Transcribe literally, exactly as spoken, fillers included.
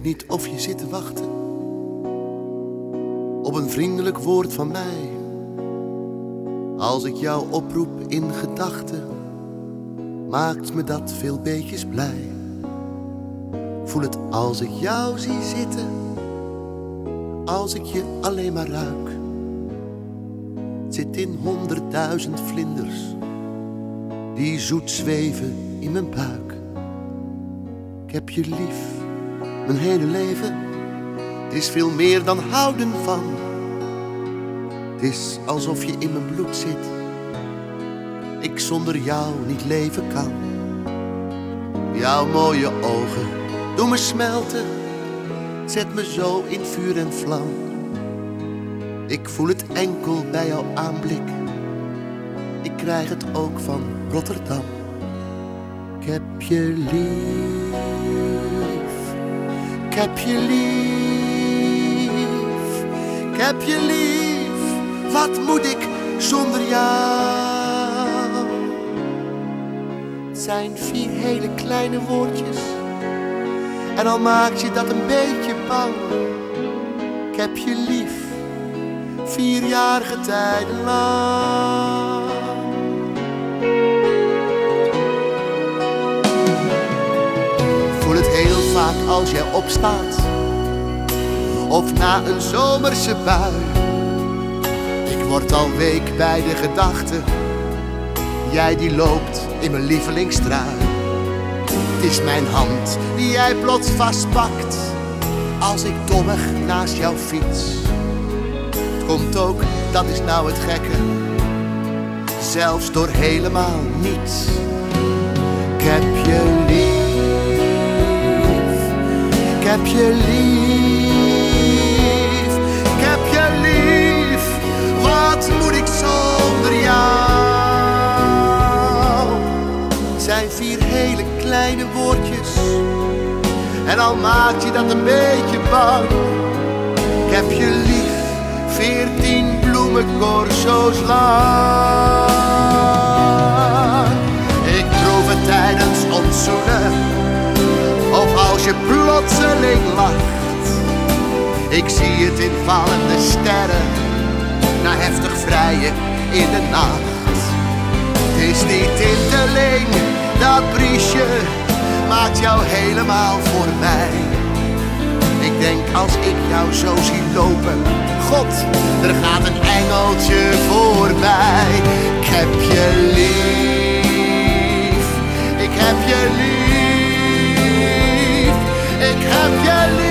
niet of je zit te wachten op een vriendelijk woord van mij. Als ik jou oproep in gedachten, maakt me dat veel beetjes blij. Voel het als ik jou zie zitten, als ik je alleen maar ruik. Het zit in honderdduizend vlinders die zoet zweven in mijn buik. Ik heb je lief, mijn hele leven. Het is veel meer dan houden van. Het is alsof je in mijn bloed zit. Ik zonder jou niet leven kan. Jouw mooie ogen doen me smelten. Zet me zo in vuur en vlam. Ik voel het enkel bij jouw aanblik. Ik krijg het ook van Rotterdam. Ik heb je lief. Ik heb je lief. Ik heb je lief. Wat moet ik zonder jou? Het zijn vier hele kleine woordjes. En al maakt je dat een beetje bang. Ik heb je lief. Vierjarige tijden lang. Voel het heel vaak als jij opstaat, of na een zomerse bui. Ik word al week bij de gedachte, jij die loopt in mijn lievelingstrui. Het is mijn hand die jij plots vastpakt, als ik dommig naast jou fiets. Het komt ook, dat is nou het gekke, zelfs door helemaal niets. Ik heb je lief. Ik heb je lief, ik heb je lief. Wat moet ik zonder jou? Het zijn vier hele kleine woordjes. En al maakt je dat een beetje bang. Ik heb je lief, veertien bloemencorso's lang. Ik proef het tijdens ons zoenen, of als je plotseling lacht. Ik zie het in vallende sterren, na heftig vrijen in de nacht. Het is die tinteling, dat briesje, maakt jou helemaal voor mij. Ik denk als ik jou zo zie lopen, God, er gaat een engeltje voorbij. Ik heb je lief, ik heb je lief. Ik heb je lief.